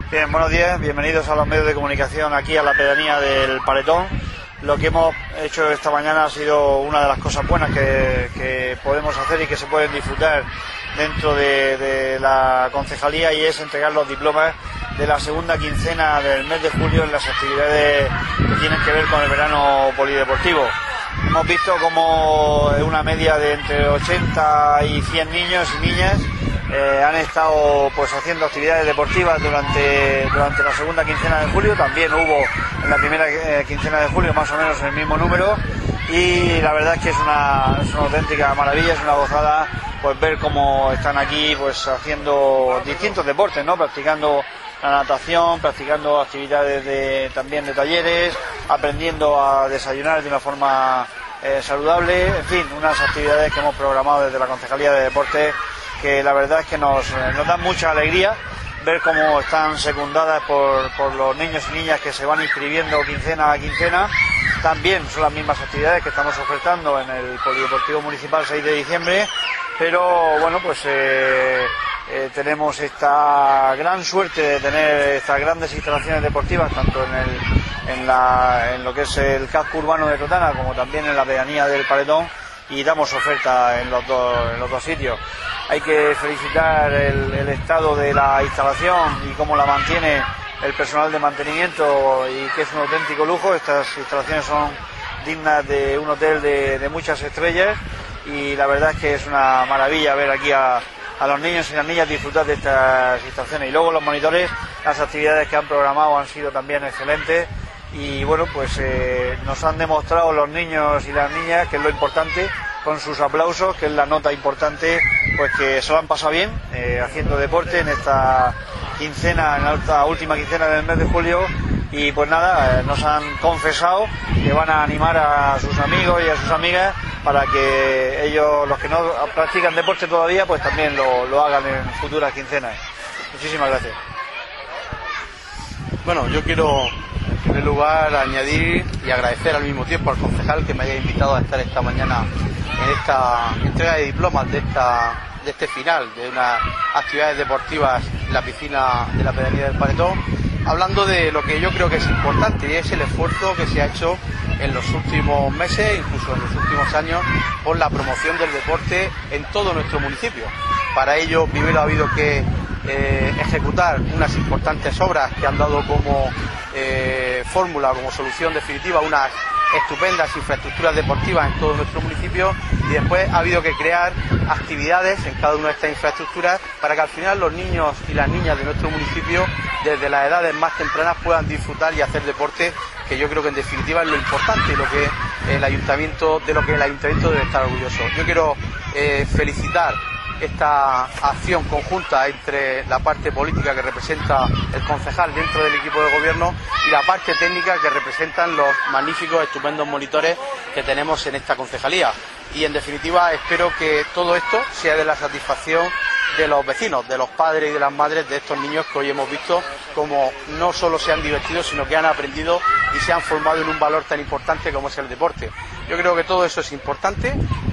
Bien, buenos días, bienvenidos a los medios de comunicación aquí a la pedanía del Paletón. Lo que hemos hecho esta mañana ha sido una de las cosas buenas que podemos hacer y que se pueden disfrutar dentro de la concejalía, y es entregar los diplomas de la segunda quincena del mes de julio en las actividades que tienen que ver con el verano polideportivo. Hemos visto como una media de entre 80 y 100 niños y niñas han estado pues haciendo actividades deportivas durante la segunda quincena de julio. También hubo en la primera quincena de julio más o menos el mismo número, y la verdad es que es una auténtica maravilla, es una gozada pues ver cómo están aquí pues haciendo distintos deportes, ¿no? Practicando la natación, practicando actividades también de talleres, aprendiendo a desayunar de una forma saludable, en fin, unas actividades que hemos programado desde la Concejalía de Deportes, que la verdad es que nos dan mucha alegría ver cómo están secundadas por los niños y niñas que se van inscribiendo quincena a quincena. También son las mismas actividades que estamos ofertando en el Polideportivo Municipal 6 de diciembre, pero bueno, pues tenemos esta gran suerte de tener estas grandes instalaciones deportivas, tanto en lo que es el casco urbano de Totana como también en la pedanía del Paletón, y damos oferta en los dos sitios. Hay que felicitar el estado de la instalación y cómo la mantiene el personal de mantenimiento, y que es un auténtico lujo. Estas instalaciones son dignas de un hotel de muchas estrellas, y la verdad es que es una maravilla ver aquí a los niños y las niñas disfrutar de estas instalaciones. Y luego los monitores, las actividades que han programado han sido también excelentes, y bueno, pues nos han demostrado los niños y las niñas, que es lo importante, con sus aplausos, que es la nota importante, pues que se lo han pasado bien haciendo deporte en esta quincena, en la última quincena del mes de julio. Y pues nada, nos han confesado que van a animar a sus amigos y a sus amigas para que ellos, los que no practican deporte todavía, pues también lo hagan en futuras quincenas. Muchísimas gracias. Bueno, yo quiero en primer lugar añadir y agradecer al mismo tiempo al concejal que me haya invitado a estar esta mañana en esta entrega de diplomas de este final de unas actividades deportivas en la piscina de la pedanía del Paletón, hablando de lo que yo creo que es importante, y es el esfuerzo que se ha hecho en los últimos meses, incluso en los últimos años, por la promoción del deporte en todo nuestro municipio. Para ello, primero ha habido que ejecutar unas importantes obras que han dado como fórmula, como solución definitiva, unas estupendas infraestructuras deportivas en todo nuestro municipio, y después ha habido que crear actividades en cada una de estas infraestructuras para que al final los niños y las niñas de nuestro municipio, desde las edades más tempranas, puedan disfrutar y hacer deporte, que yo creo que en definitiva es lo importante, lo que el ayuntamiento debe estar orgulloso. Yo quiero felicitar esta acción conjunta entre la parte política que representa el concejal dentro del equipo de gobierno y la parte técnica que representan los magníficos, estupendos monitores que tenemos en esta concejalía. Y en definitiva espero que todo esto sea de la satisfacción de los vecinos, de los padres y de las madres de estos niños que hoy hemos visto como no solo se han divertido, sino que han aprendido y se han formado en un valor tan importante como es el deporte. Yo creo que todo eso es importante,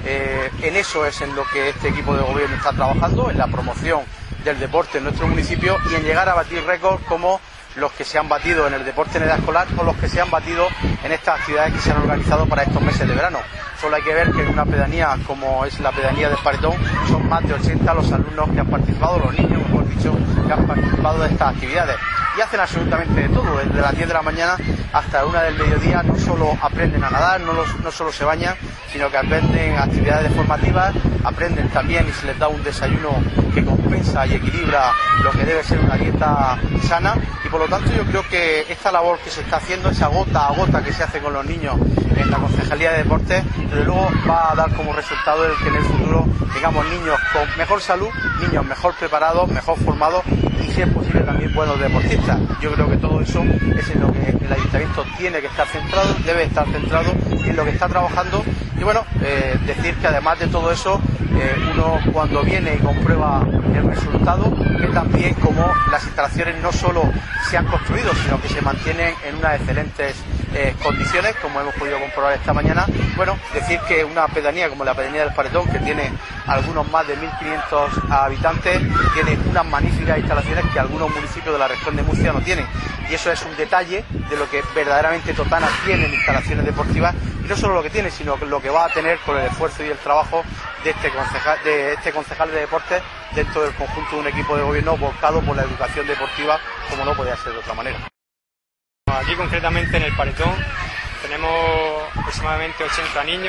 en eso es en lo que este equipo de gobierno está trabajando, en la promoción del deporte en nuestro municipio y en llegar a batir récords como los que se han batido en el deporte en edad escolar o los que se han batido en estas actividades que se han organizado para estos meses de verano. Solo hay que ver que en una pedanía como es la pedanía del Paletón son más de 80 los alumnos que han participado, los niños, mejor dicho, que han participado de estas actividades. Y hacen absolutamente de todo, desde las 10 de la mañana hasta la 1 del mediodía. No solo aprenden a nadar, no solo se bañan, sino que aprenden actividades formativas, aprenden también y se les da un desayuno que compensa y equilibra lo que debe ser una dieta sana. Y por lo tanto yo creo que esta labor que se está haciendo, esa gota a gota que se hace con los niños en la Concejalía de Deportes, desde luego va a dar como resultado el que en el futuro tengamos niños con mejor salud, niños mejor preparados, mejor formados y, si es posible, también buenos deportistas. Yo creo que todo eso es en lo que el ayuntamiento tiene que estar centrado, debe estar centrado, en lo que está trabajando. Y bueno, decir que además de todo eso, uno cuando viene y comprueba el resultado, que también como las instalaciones no solo se han construido, sino que se mantienen en unas excelentes condiciones, como hemos podido comprobar esta mañana. Bueno, decir que una pedanía como la pedanía del Paredón, que tiene algunos más de 1.500 habitantes, tiene unas magníficas instalaciones que algunos municipios de la región de Murcia no tienen. Y eso es un detalle de lo que verdaderamente Totana tiene en instalaciones deportivas, y no solo lo que tiene, sino lo que va a tener con el esfuerzo y el trabajo de este concejal de deportes dentro del conjunto de un equipo de gobierno volcado por la educación deportiva, como no podía ser de otra manera. Aquí concretamente en el Paredón tenemos aproximadamente 80 niños,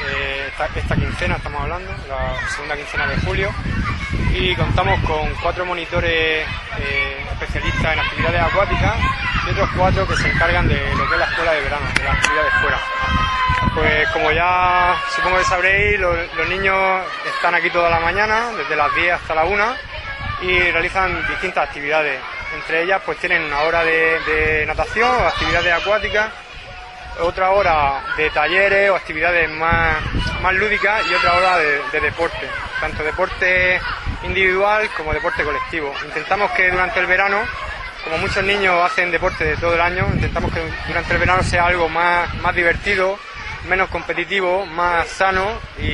esta quincena estamos hablando, la segunda quincena de julio, y contamos con 4 monitores especialistas en actividades acuáticas y otros 4 que se encargan de lo que es la escuela de verano, de las actividades fuera. Pues como ya supongo que sabréis, los niños están aquí toda la mañana, desde las 10 hasta la 1, y realizan distintas actividades. Entre ellas pues tienen una hora de natación o actividades acuáticas, otra hora de talleres o actividades más lúdicas y otra hora de deporte, tanto deporte individual como deporte colectivo. Intentamos que durante el verano, como muchos niños hacen deporte de todo el año, intentamos que durante el verano sea algo más divertido, menos competitivo, más sano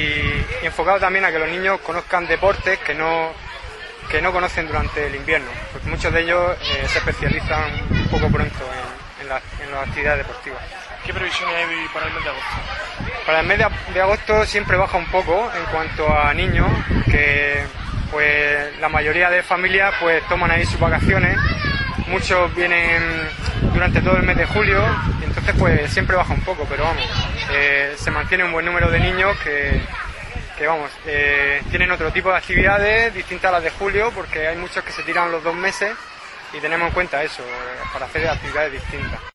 y enfocado también a que los niños conozcan deportes que no conocen durante el invierno, porque muchos de ellos se especializan un poco pronto en las actividades deportivas. ¿Qué previsiones hay para el mes de agosto? Para el mes de agosto siempre baja un poco en cuanto a niños, que pues la mayoría de familias pues toman ahí sus vacaciones, muchos vienen durante todo el mes de julio y entonces pues siempre baja un poco, pero vamos, se mantiene un buen número de niños que tienen otro tipo de actividades distintas a las de julio, porque hay muchos que se tiran los 2 meses y tenemos en cuenta eso, para hacer actividades distintas.